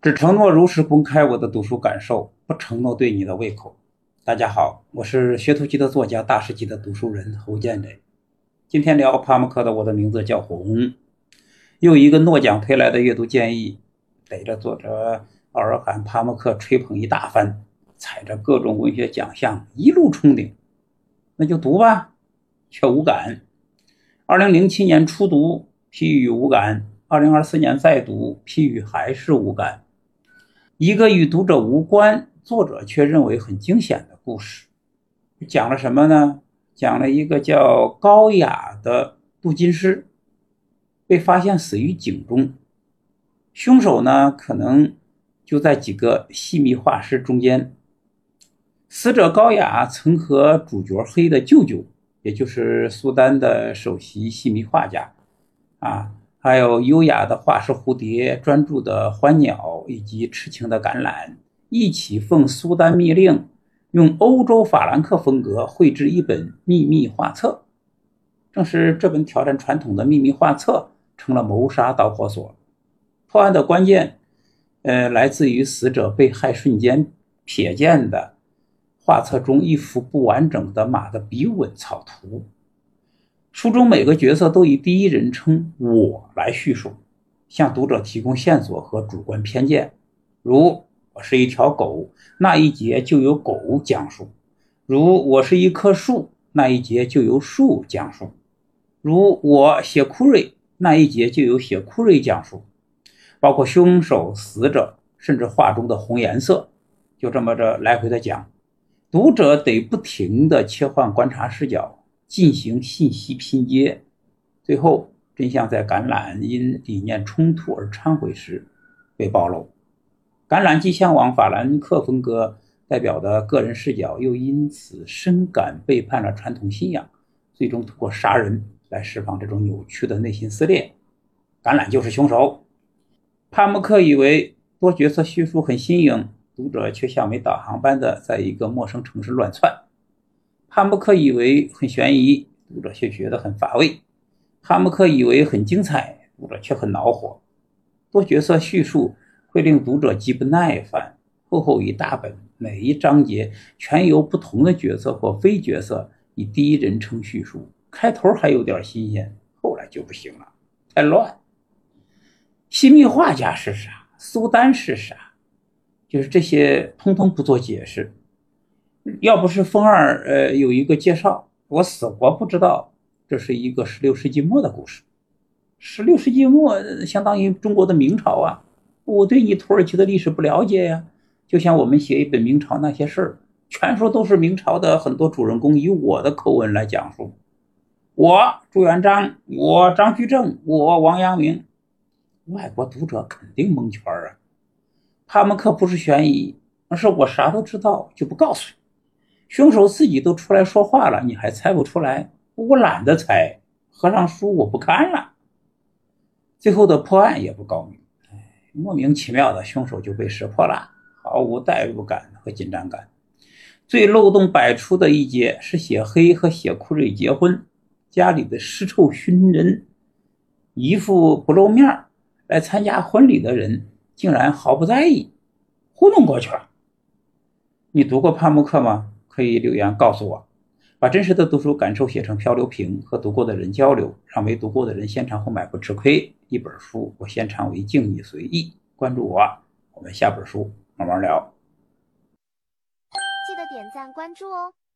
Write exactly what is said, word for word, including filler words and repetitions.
只承诺如实公开我的读书感受，不承诺对你的胃口。大家好，我是学徒级的作家，大师级的读书人侯建磊。今天聊帕慕克的《我的名字叫红》，又一个诺奖推来的阅读建议，逮着作者奥尔罕·帕慕克吹捧一大番，踩着各种文学奖项一路冲顶，那就读吧，却无感。二零零七年初读，批语无感；二零二四年再读，批语还是无感。一个与读者无关，作者却认为很惊险的故事，讲了什么呢？讲了一个叫高雅的镀金师被发现死于井中，凶手呢可能就在几个细密画师中间。死者高雅曾和主角黑的舅舅，也就是苏丹的首席细密画家啊，还有优雅的画师蝴蝶、专注的欢鸟以及痴情的橄榄，一起奉苏丹密令，用欧洲法兰克风格绘制一本秘密画册。正是这本挑战传统的秘密画册成了谋杀导火索。破案的关键呃，来自于死者被害瞬间瞥见的画册中一幅不完整的马的鼻吻草图。书中每个角色都以第一人称我来叙述，向读者提供线索和主观偏见。如我是一条狗，那一节就由狗讲述；如我是一棵树，那一节就由树讲述；如我写库瑞，那一节就由写库瑞讲述。包括凶手、死者，甚至画中的红颜色，就这么着来回的讲。读者得不停地切换观察视角，进行信息拼接，最后真相在橄榄因理念冲突而忏悔时被暴露。橄榄既向往法兰克风格代表的个人视角，又因此深感背叛了传统信仰，最终通过杀人来释放这种扭曲的内心撕裂。橄榄就是凶手。帕慕克以为多角色叙述很新颖，读者却像没导航般的在一个陌生城市乱窜。帕慕克以为很悬疑，读者却觉得很乏味。帕慕克以为很精彩，读者却很恼火。多角色叙述会令读者极不耐烦，厚厚一大本，每一章节全由不同的角色或非角色以第一人称叙述，开头还有点新鲜，后来就不行了，太乱。细密画家是啥？苏丹是啥？就是这些通通不做解释。要不是风二呃有一个介绍，我死活不知道这是一个十六世纪末的故事。十六世纪末相当于中国的明朝啊，我对你土耳其的历史不了解呀。就像我们写一本明朝那些事儿，全说都是明朝的很多主人公以我的口吻来讲述。我朱元璋，我张居正，我王阳明。外国读者肯定蒙圈啊！帕慕克不是悬疑，而是我啥都知道就不告诉你。凶手自己都出来说话了，你还猜不出来？我懒得猜，合上书我不看了。最后的破案也不高明，莫名其妙的凶手就被识破了，毫无代入感和紧张感。最漏洞百出的一节是写黑和写库瑞结婚，家里的尸臭熏人，一副不露面来参加婚礼的人竟然毫不在意，糊弄过去了。你读过帕慕克吗？可以留言告诉我。把真实的读书感受写成漂流瓶，和读过的人交流，让没读过的人先尝后买不吃亏。一本书我先尝为敬，你随意。关注我，我们下本书慢慢聊。 记得点赞关注哦。